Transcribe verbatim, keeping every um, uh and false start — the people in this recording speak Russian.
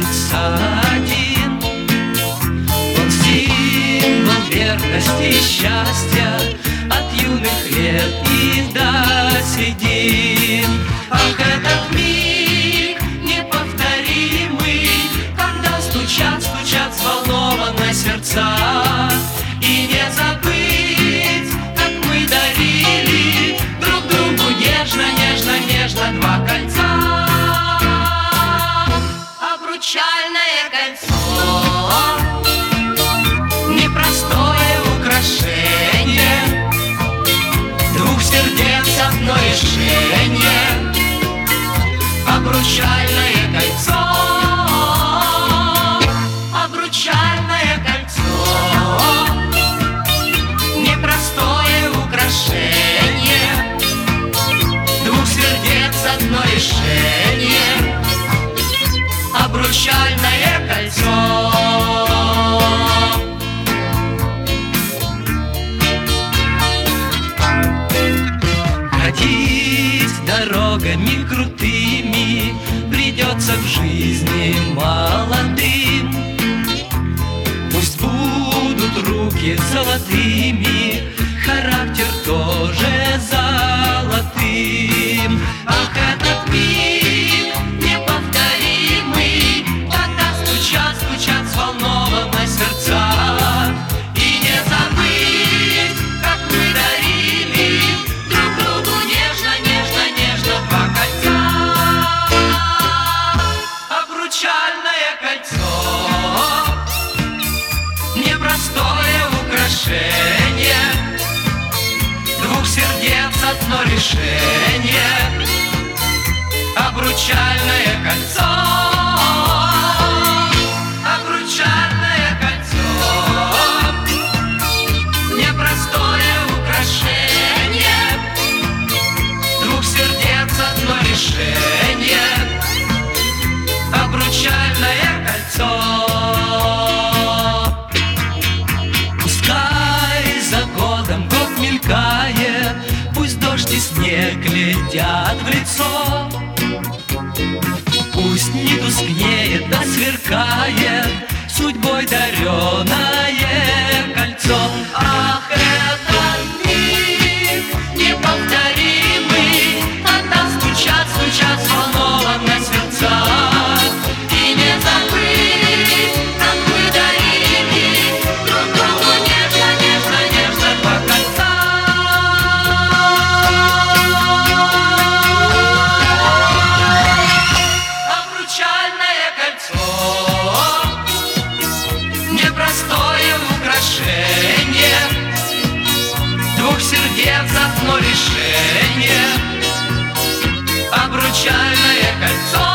останется один. Он символ верности и счастья от юных лет и до седин. Ах, этот миг неповторимый, когда стучат, стучат взволнованно сердца. И не забыть, как мы дарили друг другу нежно, нежно, нежно два кольца. Обручальное кольцо, непростое украшение, двух сердец одно решение. Обручальное кольцо, обручальное кольцо, непростое украшение, двух сердец одно решение. Обручальное кольцо. Ходить дорогами крутыми придется в жизни молодым. Пусть будут руки золотыми, характер тоже золотым. Ах, этот миг неповторимый, когда стучат, стучат взволнованно сердца. И не забыть, как мы дарили друг другу нежно, нежно, нежно два кольца. Обручальное кольцо, непростое украшение, двух сердец одно решение. Обручальное кольцо, обручальное кольцо, непростое украшение, двух сердец одно решение. Обручальное кольцо. Пускай за годом год мелькает, пусть дождь и снег летят в лицо. Пусть не тускнеет, да сверкает судьбой дареное кольцо. Ах, этот миг неповторимый, когда стучат, стучат взволнованно сердца. И не забыть, как мы дарили друг другу нежно, нежно, нежно два кольца. Обручальное кольцо, непростое украшение, двух сердец одно решение. Обручальное кольцо.